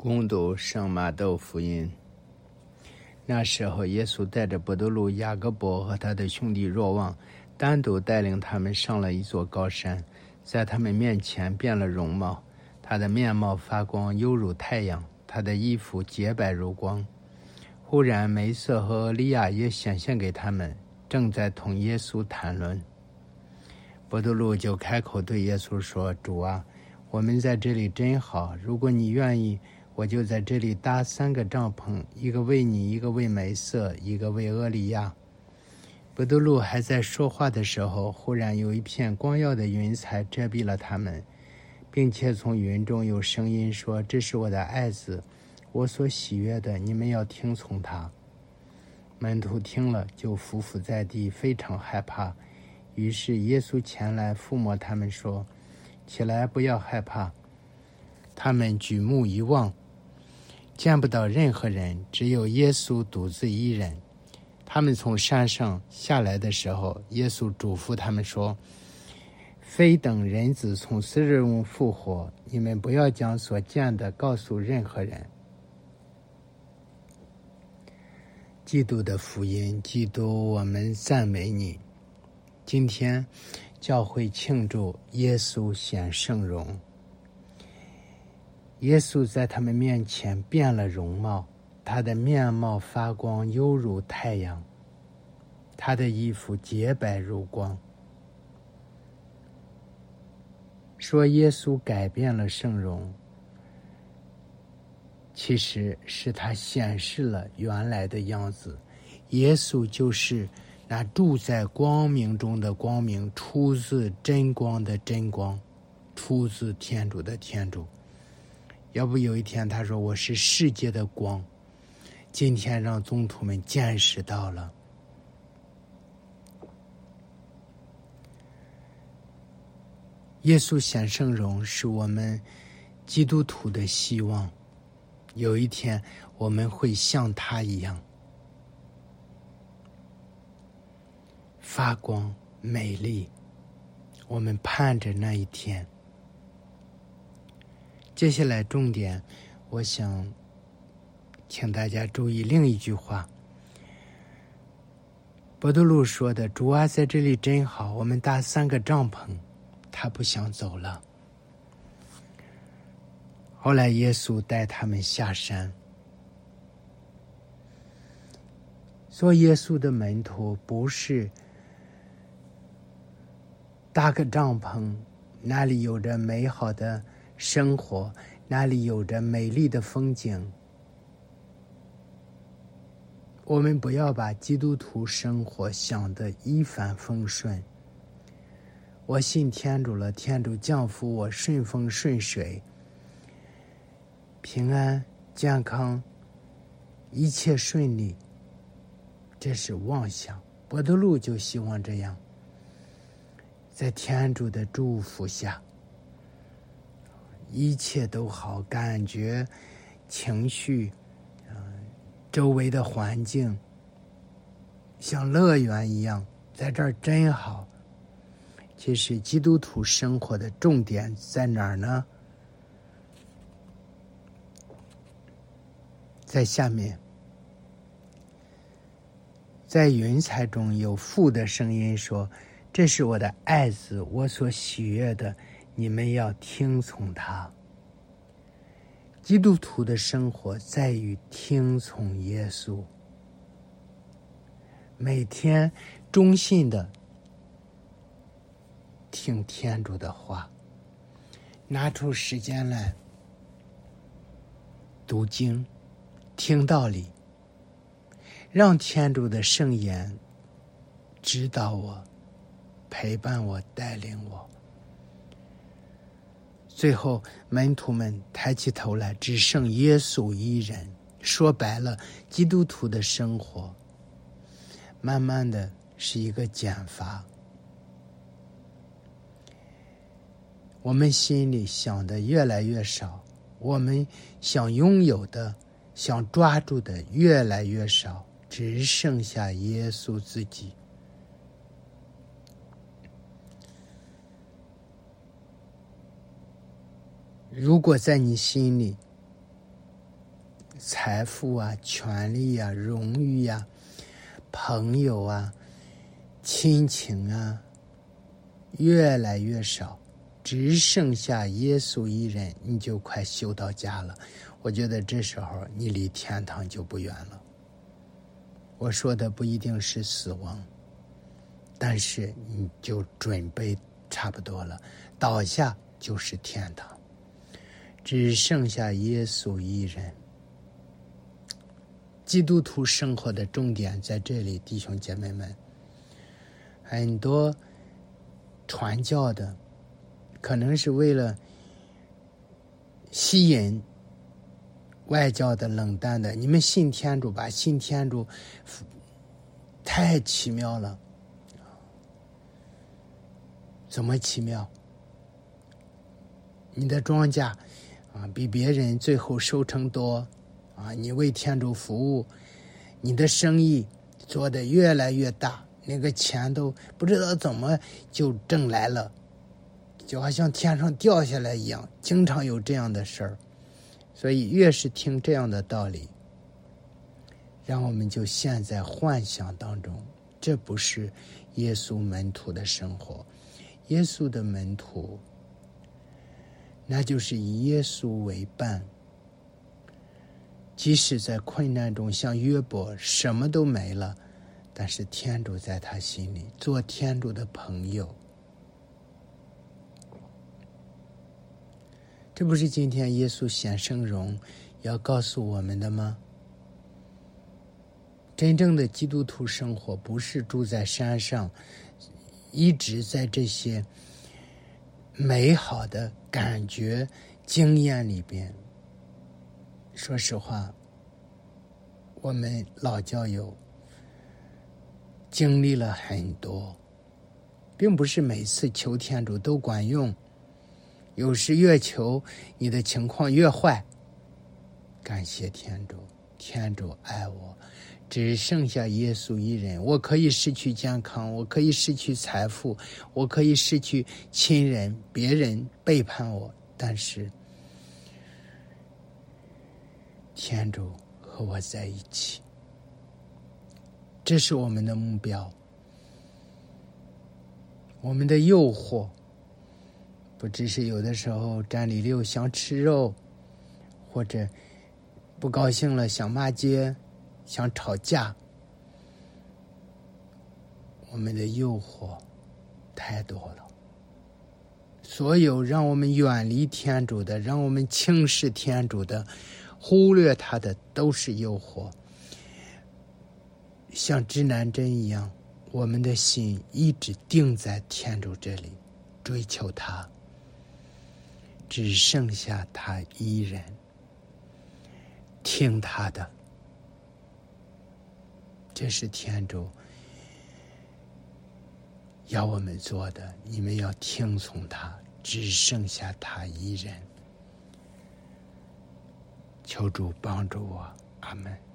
攻读圣马窦福音。那时候，耶稣带着伯多禄、雅各伯和他的兄弟若望，单独带领他们上了一座高山，在他们面前变了容貌，他的面貌发光，犹如太阳，他的衣服洁白如光。忽然，梅瑟和利亚也显现给他们，正在同耶稣谈论。伯多禄就开口对耶稣说：“主啊，我们在这里真好，如果你愿意，我就在这里搭3个帐篷，一个为你，一个为梅瑟，一个为厄利亚。”伯多禄还在说话的时候，忽然有一片光耀的云彩遮蔽了他们，并且从云中有声音说：“这是我的爱子，我所喜悦的，你们要听从他。”门徒听了，就伏伏在地，非常害怕。于是耶稣前来抚摸他们，说：“起来，不要害怕。”他们举目一望，见不到任何人，只有耶稣独自一人。他们从山上下来的时候，耶稣嘱咐他们说：“非等人子从死人中复活，你们不要将所见的告诉任何人。”基督的福音，基督，我们赞美你。今天教会庆祝耶稣显圣容。耶稣在他们面前变了容貌，他的面貌发光，犹如太阳，他的衣服洁白如光。说耶稣改变了圣容，其实是他显示了原来的样子。耶稣就是那住在光明中的光明，出自真光的真光，出自天主的天主。要不有一天他说：“我是世界的光。”今天让宗徒们见识到了。耶稣显圣容是我们基督徒的希望，有一天我们会像他一样发光美丽，我们盼着那一天。接下来重点，我想请大家注意另一句话。伯多禄说的：“主啊，在这里真好，我们搭3个帐篷。”他不想走了。后来耶稣带他们下山。做耶稣的门徒不是搭个帐篷，那里有着美好的生活，那里有着美丽的风景。我们不要把基督徒生活想得一帆风顺。我信天主了，天主降福我顺风顺水，平安健康，一切顺利，这是妄想。伯多禄就希望这样，在天主的祝福下，一切都好，感觉情绪周围的环境像乐园一样，在这儿真好。其实基督徒生活的重点在哪儿呢？在下面，在云彩中有父的声音说：“这是我的爱子，我所喜悦的，你们要听从他。”基督徒的生活在于听从耶稣，每天忠心的听天主的话，拿出时间来读经，听道理，让天主的圣言指导我，陪伴我，带领我。最后门徒们抬起头来，只剩耶稣一人。说白了，基督徒的生活慢慢的是一个减法。我们心里想的越来越少，我们想拥有的、想抓住的越来越少，只剩下耶稣自己。如果在你心里财富啊、权利啊、荣誉啊、朋友啊、亲情啊，越来越少，只剩下耶稣一人，你就快修到家了。我觉得这时候你离天堂就不远了。我说的不一定是死亡，但是你就准备差不多了，倒下就是天堂，只剩下耶稣一人。基督徒生活的重点在这里，弟兄姐妹们。很多传教的可能是为了吸引外教的冷淡的，你们信天主吧，信天主太奇妙了。怎么奇妙？你的庄稼比别人最后收成多你为天主服务，你的生意做得越来越大，那个钱都不知道怎么就挣来了，就好像天上掉下来一样，经常有这样的事儿。所以越是听这样的道理，让我们就陷在幻想当中，这不是耶稣门徒的生活。耶稣的门徒，那就是以耶稣为伴，即使在困难中，像约伯什么都没了，但是天主在他心里，做天主的朋友。这不是今天耶稣显圣容要告诉我们的吗？真正的基督徒生活不是住在山上，一直在这些美好的感觉经验里边。说实话，我们老教友经历了很多，并不是每次求天主都管用，有时越求你的情况越坏。感谢天主，天主爱我，只剩下耶稣一人。我可以失去健康，我可以失去财富，我可以失去亲人，别人背叛我，但是天主和我在一起，这是我们的目标。我们的诱惑不只是有的时候站里溜想吃肉，或者不高兴了想骂街，想吵架。我们的诱惑太多了，所有让我们远离天主的，让我们轻视天主的，忽略他的，都是诱惑。像指南针一样，我们的心一直定在天主这里，追求他，只剩下他一人，听他的。这是天主要我们做的，你们要听从他，只剩下他一人。求主帮助我，阿们。